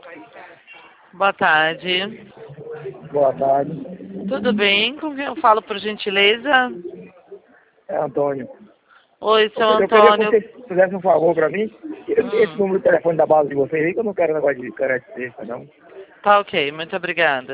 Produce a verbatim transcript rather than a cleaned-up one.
Boa tarde. Boa tarde. Tudo bem? Com quem eu falo, por gentileza? É Antônio. Oi, seu Eu queria que Antônio. você fizesse um favor pra mim. Esse Hum, número de telefone da base de vocês aí, que eu não quero negócio de característica, não. tá ok, muito obrigada.